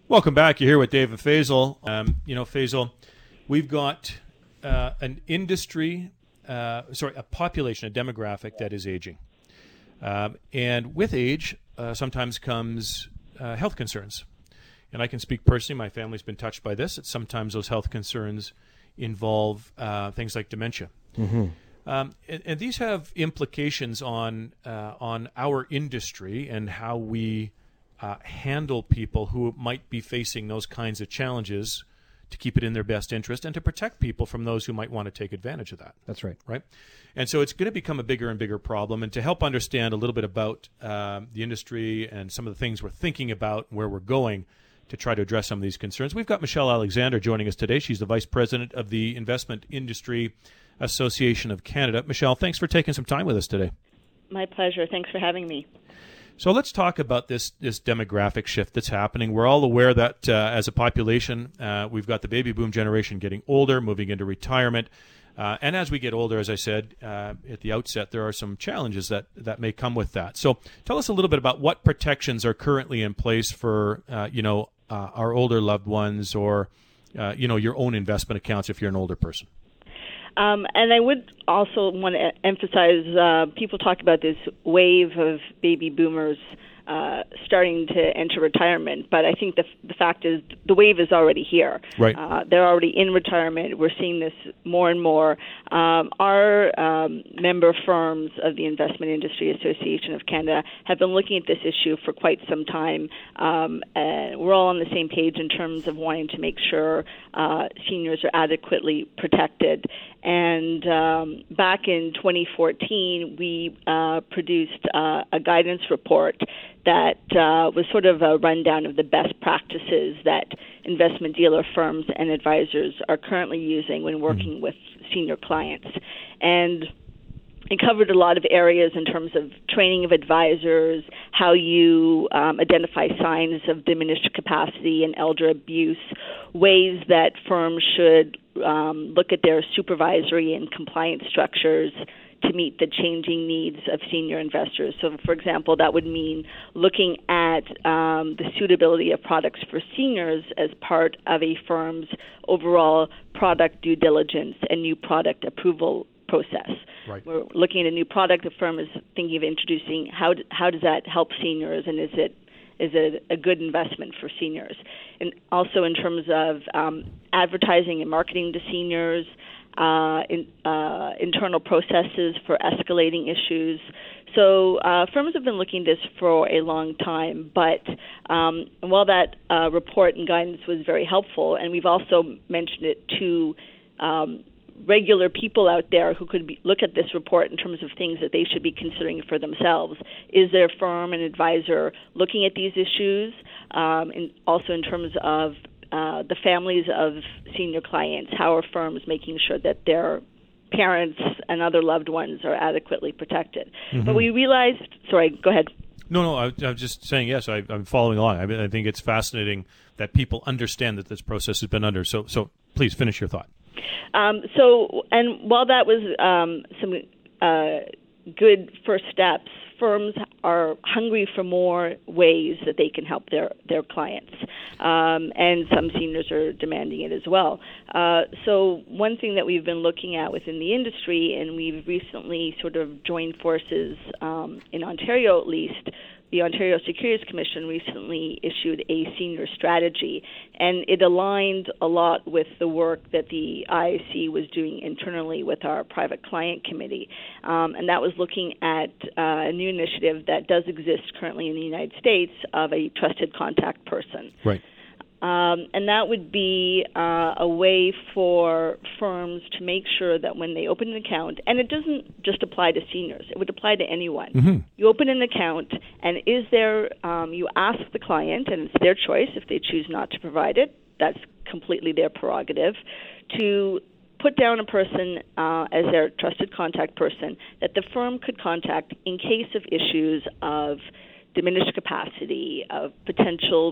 Welcome back. You're here with Dave and Faisal. Faisal, we've got an industry, a population, a demographic that is aging. And with age, sometimes comes health concerns. And I can speak personally, my family's been touched by this. Sometimes those health concerns involve things like dementia. Mm-hmm. And these have implications on our industry and how we handle people who might be facing those kinds of challenges to keep it in their best interest and to protect people from those who might want to take advantage of that. That's right. Right? And so it's going to become a bigger and bigger problem. And to help understand a little bit about the industry and some of the things we're thinking about, where we're going to try to address some of these concerns, we've got Michelle Alexander joining us today. She's the Vice President of the Investment Industry Association of Canada. Michelle, thanks for taking some time with us today. My pleasure. Thanks for having me. So let's talk about this demographic shift that's happening. We're all aware that as a population, we've got the baby boom generation getting older, moving into retirement. And as we get older, as I said at the outset, there are some challenges that may come with that. So tell us a little bit about what protections are currently in place for our older loved ones or your own investment accounts if you're an older person. And I would also want to emphasize, people talk about this wave of baby boomers starting to enter retirement, but I think the fact is the wave is already here. Right. They're already in retirement. We're seeing this more and more. Our member firms of the Investment Industry Association of Canada have been looking at this issue for quite some time. And we're all on the same page in terms of wanting to make sure seniors are adequately protected. And back in 2014, we produced a guidance report that was sort of a rundown of the best practices that investment dealer firms and advisors are currently using when working with senior clients. And it covered a lot of areas in terms of training of advisors, how you identify signs of diminished capacity and elder abuse, ways that firms should look at their supervisory and compliance structures to meet the changing needs of senior investors. So, for example, that would mean looking at the suitability of products for seniors as part of a firm's overall product due diligence and new product approval process. Right. We're looking at a new product the firm is thinking of introducing. How does that help seniors, and is it a good investment for seniors? And also in terms of advertising and marketing to seniors, internal processes for escalating issues. So firms have been looking at this for a long time, but while that report and guidance was very helpful, and we've also mentioned it to regular people out there who could look at this report in terms of things that they should be considering for themselves. Is their firm and advisor looking at these issues? And also in terms of the families of senior clients, how are firms making sure that their parents and other loved ones are adequately protected? Mm-hmm. But we realized, sorry, go ahead. No, I'm just saying, yes, I'm following along. I think it's fascinating that people understand that this process has been under. So please finish your thought. And while that was some good first steps, firms are hungry for more ways that they can help their clients, and some seniors are demanding it as well. So one thing that we've been looking at within the industry, and we've recently sort of joined forces in Ontario at least, the Ontario Securities Commission recently issued a senior strategy, and it aligned a lot with the work that the IIC was doing internally with our private client committee. And that was looking at a new initiative that does exist currently in the United States of a trusted contact person. Right. And that would be a way for firms to make sure that when they open an account, and it doesn't just apply to seniors, it would apply to anyone. Mm-hmm. You open an account, and is there, you ask the client, and it's their choice if they choose not to provide it, that's completely their prerogative, to put down a person as their trusted contact person that the firm could contact in case of issues of diminished capacity, of potential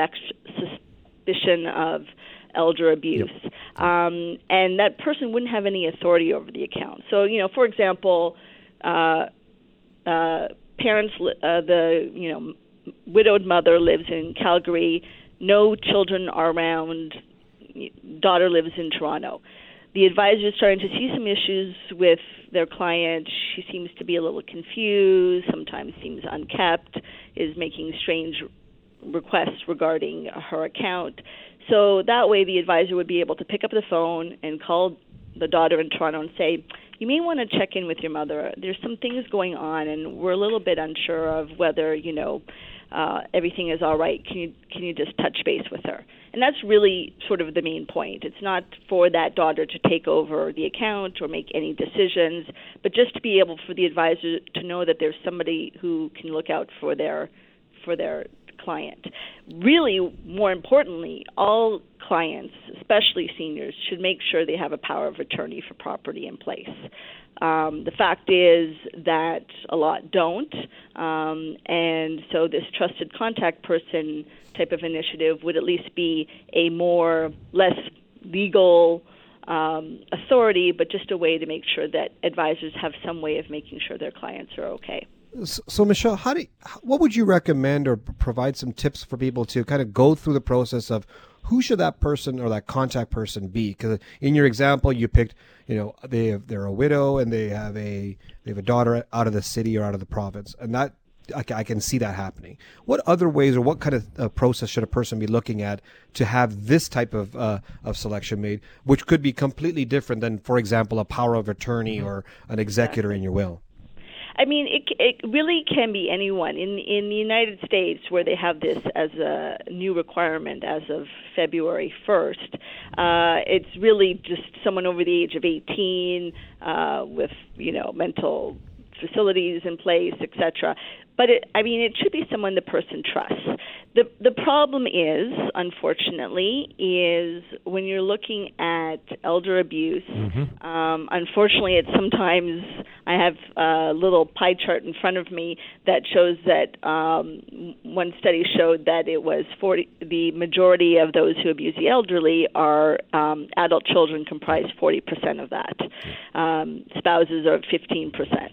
suspicion of elder abuse. Yep. And that person wouldn't have any authority over the account. So, for example, parents, the widowed mother lives in Calgary. no children are around, daughter lives in Toronto. The advisor is starting to see some issues with their client. She seems to be a little confused, sometimes seems unkept, is making strange requests regarding her account. So that way the advisor would be able to pick up the phone and call the daughter in Toronto and say, you may want to check in with your mother. There's some things going on, and we're a little bit unsure of whether, everything is all right. Can you just touch base with her? And that's really sort of the main point. It's not for that daughter to take over the account or make any decisions, but just to be able for the advisor to know that there's somebody who can look out for their client. Really, more importantly, all clients, especially seniors, should make sure they have a power of attorney for property in place. The fact is that a lot don't, and so this trusted contact person type of initiative would at least be a less legal authority, but just a way to make sure that advisors have some way of making sure their clients are okay. So Michelle, what would you recommend or provide some tips for people to kind of go through the process of who should that person or that contact person be? Because in your example, you picked, they're a widow and they have a daughter out of the city or out of the province, and that I can see that happening. What other ways or what kind of process should a person be looking at to have this type of selection made, which could be completely different than, for example, a power of attorney or an executor in your will? I mean, it really can be anyone. In the United States, where they have this as a new requirement as of February 1st, it's really just someone over the age of 18 with, mental facilities in place, etc. But it should be someone the person trusts. The problem is, unfortunately, is when you're looking at elder abuse. Unfortunately, it's sometimes I have a little pie chart in front of me that shows that one study showed that it was the majority of those who abuse the elderly are adult children comprise 40% of that. Spouses are 15%.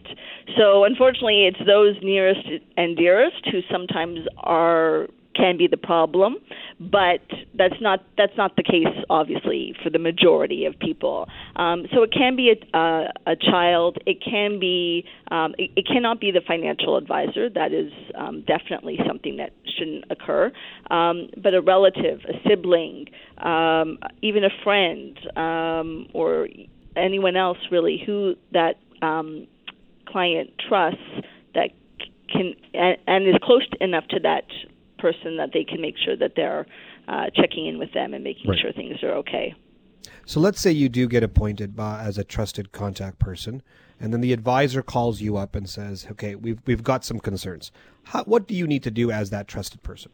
So unfortunately, it's those nearest and dearest who sometimes can be the problem, but that's not the case, obviously, for the majority of people. So it can be a child. It can be. It cannot be the financial advisor. That is definitely something that shouldn't occur. But a relative, a sibling, even a friend, or anyone else really who that client trusts that can and is close enough to that person that they can make sure that they're checking in with them and making sure things are okay. So let's say you do get appointed as a trusted contact person, and then the advisor calls you up and says, okay, we've got some concerns. What do you need to do as that trusted person?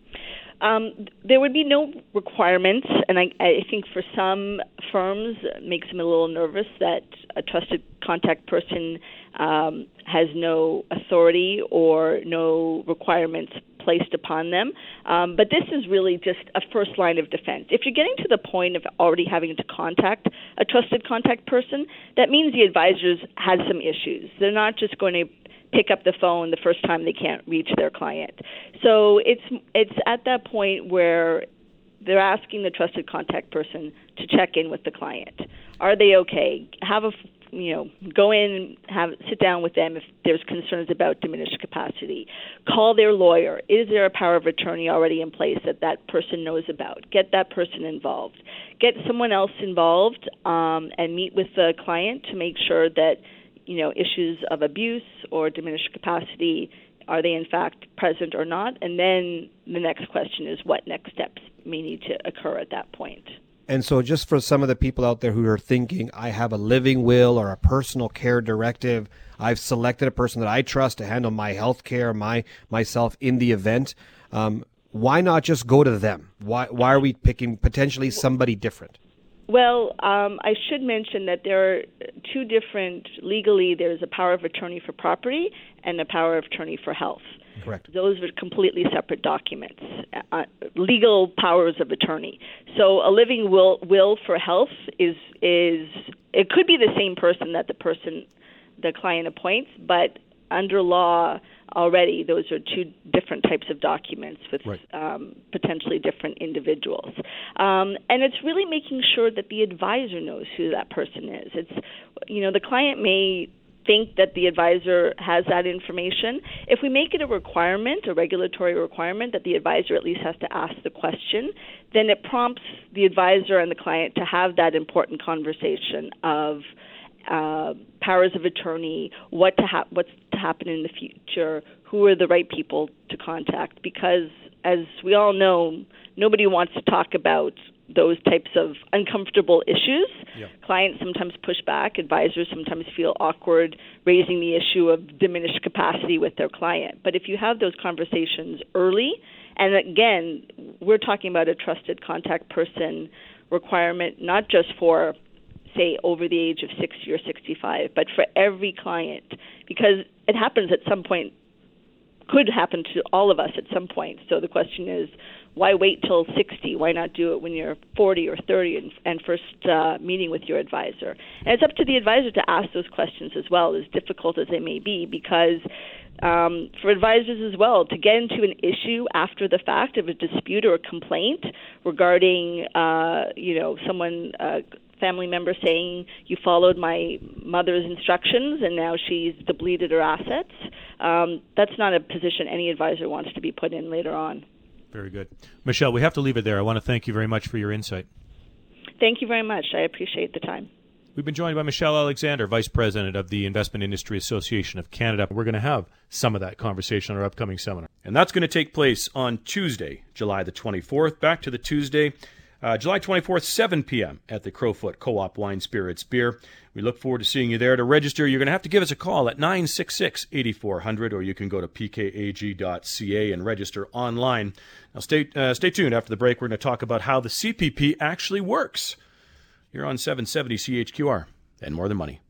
There would be no requirements, and I think for some firms it makes them a little nervous that a trusted contact person has no authority or no requirements placed upon them. But this is really just a first line of defense. If you're getting to the point of already having to contact a trusted contact person, that means the advisors has some issues. They're not just going to pick up the phone the first time they can't reach their client. So it's at that point where they're asking the trusted contact person to check in with the client. Are they okay? Go in and sit down with them if there's concerns about diminished capacity. Call their lawyer. Is there a power of attorney already in place that person knows about? Get that person involved. Get someone else involved and meet with the client to make sure that issues of abuse or diminished capacity, are they in fact present or not? And then the next question is what next steps may need to occur at that point. And so just for some of the people out there who are thinking, I have a living will or a personal care directive, I've selected a person that I trust to handle my health care, myself in the event, why not just go to them? Why are we picking potentially somebody different? Well, I should mention that there are two different, legally there's a power of attorney for property and a power of attorney for health. Correct. Those are completely separate documents, legal powers of attorney. So a living will for health is it could be the same person that the client appoints, but under law already, those are two different types of documents with potentially different individuals. And it's really making sure that the advisor knows who that person is. It's, the client may think that the advisor has that information. If we make it a requirement, a regulatory requirement, that the advisor at least has to ask the question, then it prompts the advisor and the client to have that important conversation of powers of attorney, what's to happen in the future, who are the right people to contact, because as we all know, nobody wants to talk about those types of uncomfortable issues. Yeah. Clients sometimes push back. Advisors sometimes feel awkward raising the issue of diminished capacity with their client. But if you have those conversations early, and again, we're talking about a trusted contact person requirement, not just for, say, over the age of 60 or 65, but for every client, because it happens at some point, could happen to all of us at some point. So the question is, why wait till 60? Why not do it when you're 40 or 30 and first meeting with your advisor? And it's up to the advisor to ask those questions as well, as difficult as they may be, because for advisors as well, to get into an issue after the fact of a dispute or a complaint regarding, someone, family member saying you followed my mother's instructions and now she's depleted her assets, that's not a position any advisor wants to be put in later on. Very good. Michelle, we have to leave it there. I want to thank you very much for your insight. Thank you very much. I appreciate the time. We've been joined by Michelle Alexander, Vice President of the Investment Industry Association of Canada. We're going to have some of that conversation on our upcoming seminar. And that's going to take place on Tuesday, July the 24th. Back to the Tuesday, July 24th, 7 p.m. at the Crowfoot Co-op Wine Spirits Beer. We look forward to seeing you there. To register, you're going to have to give us a call at 966-8400, or you can go to pkag.ca and register online. Now, stay tuned. After the break, we're going to talk about how the CPP actually works. You're on 770 CHQR and More Than Money.